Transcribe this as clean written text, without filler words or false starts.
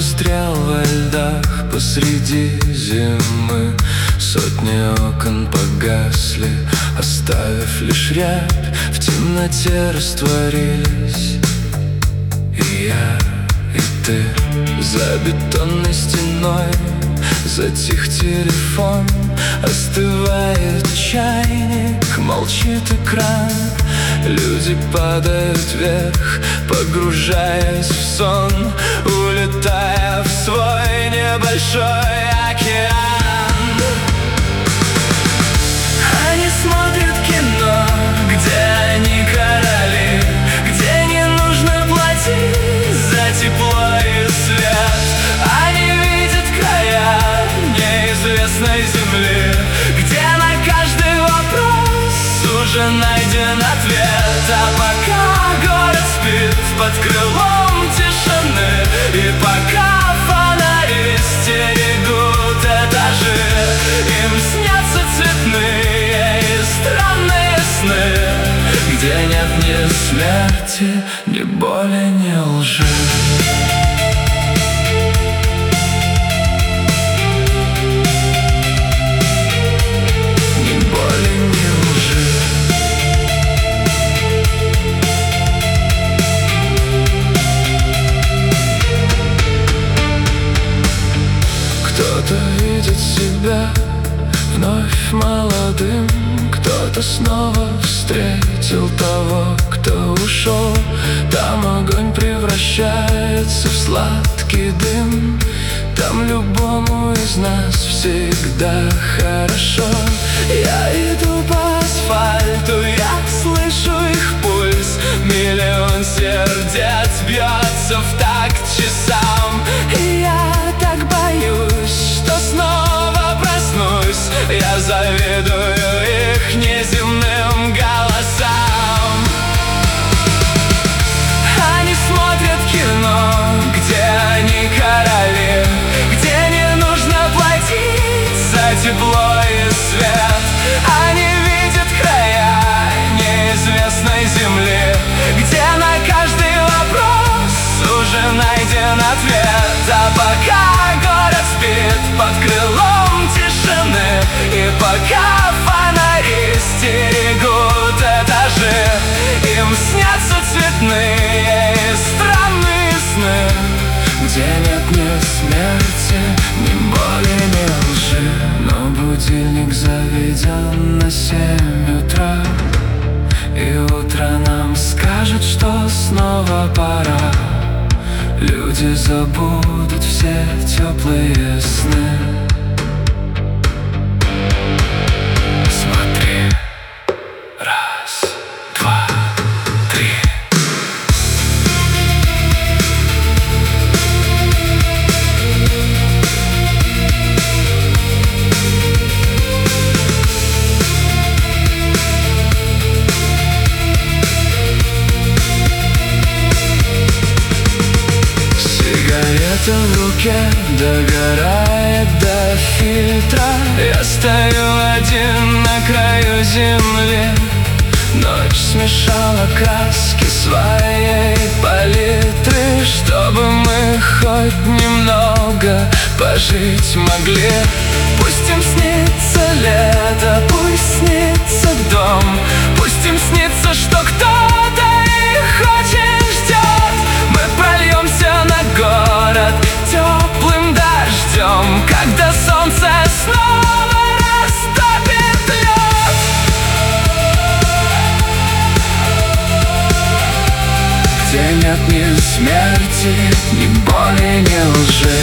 застрял во льдах посреди зимы. Сотни окон погасли, оставив лишь рябь. В темноте растворились и я, и ты. За бетонной стеной затих телефон, остывает чайник, молчит экран. Люди падают вверх, погружаясь в сон, улетая в свой небольшой океан. Они смотрят кино, где они короли, где не нужно платить за тепло и свет. Они видят края неизвестной земли, где на каждый вопрос уже найден ответ. А пока город спит под крылом тишины, и пока фонари стерегут этажи, им снятся цветные и странные сны, где нет ни смерти, ни боли, ни лжи. Кто-то видит себя вновь молодым, кто-то снова встретил того, кто ушел. Там огонь превращается в сладкий дым, там любому из нас всегда хорошо. Я иду по асфальту, я слышу их пульс, миллион сердец бьется в такт часам. И я так боюсь, что снова проснусь, я завидую их неземным голосам. Они смотрят кино, где они короли, где не нужно платить за тепло и свет. Они видят края неизвестной земли, где на каждый вопрос уже найден ответ. А пока город спит под крылом тишины, и пока фонари стерегут этажи, им снятся цветные и странные сны, где нет ни смерти, ни боли, ни лжи. Но будильник заведен на 7 утра, и утро нам скажет, что снова пора. Люди забудут все теплые сны. Смотри, раз, два, три. В руке догорает до фильтра. Я стою один на краю земли. Ночь смешала краски своей палитры, чтобы мы хоть немного пожить могли. Пусть им снится лето, пусть снится дом, пусть им снится, что кто-то их очень ждет. Мы прольемся на город теплым дождем, когда солнце снова растопит лед. Где нет ни смерти, ни боли, ни лжи.